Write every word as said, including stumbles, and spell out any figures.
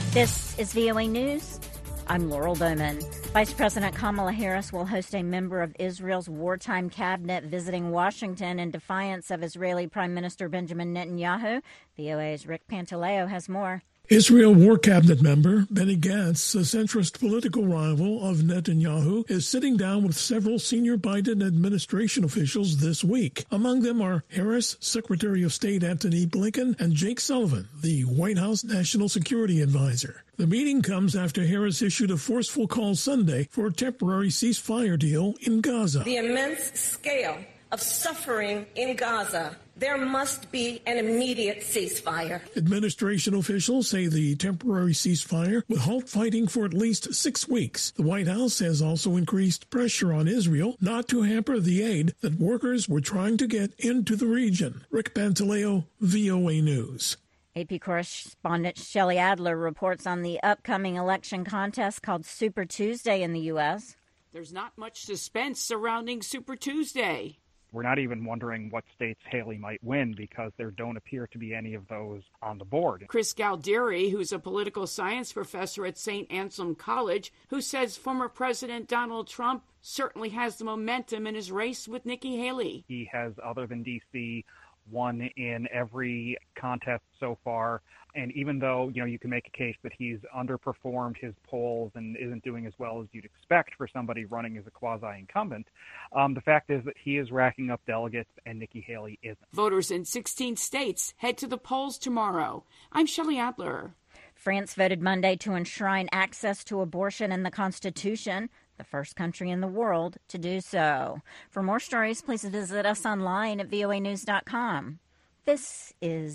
This is V O A News. I'm Laurel Bowman. Vice President Kamala Harris will host a member of Israel's wartime cabinet visiting Washington in defiance of Israeli Prime Minister Benjamin Netanyahu. V O A's Rick Pantaleo has more. Israel War Cabinet member Benny Gantz, a centrist political rival of Netanyahu, is sitting down with several senior Biden administration officials this week. Among them are Harris, Secretary of State Antony Blinken, and Jake Sullivan, the White House National Security Advisor. The meeting comes after Harris issued a forceful call Sunday for a temporary ceasefire deal in Gaza. The immense scale of suffering in Gaza, there must be an immediate ceasefire. Administration officials say the temporary ceasefire would halt fighting for at least six weeks. The White House has also increased pressure on Israel not to hamper the aid that workers were trying to get into the region. Rick Pantaleo, V O A News. A P correspondent Shelley Adler reports on the upcoming election contest called Super Tuesday in the U S. There's not much suspense surrounding Super Tuesday. We're not even wondering what states Haley might win because there don't appear to be any of those on the board. Chris Galdieri, who's a political science professor at Saint Anselm College, who says former President Donald Trump certainly has the momentum in his race with Nikki Haley. He has, other than D C, won in every contest so far. And even though, you know, you can make a case that he's underperformed his polls and isn't doing as well as you'd expect for somebody running as a quasi-incumbent, um, the fact is that he is racking up delegates and Nikki Haley isn't. Voters in sixteen states head to the polls tomorrow. I'm Shelley Adler. France voted Monday to enshrine access to abortion in the Constitution, the first country in the world to do so. For more stories, please visit us online at voa news dot com. This is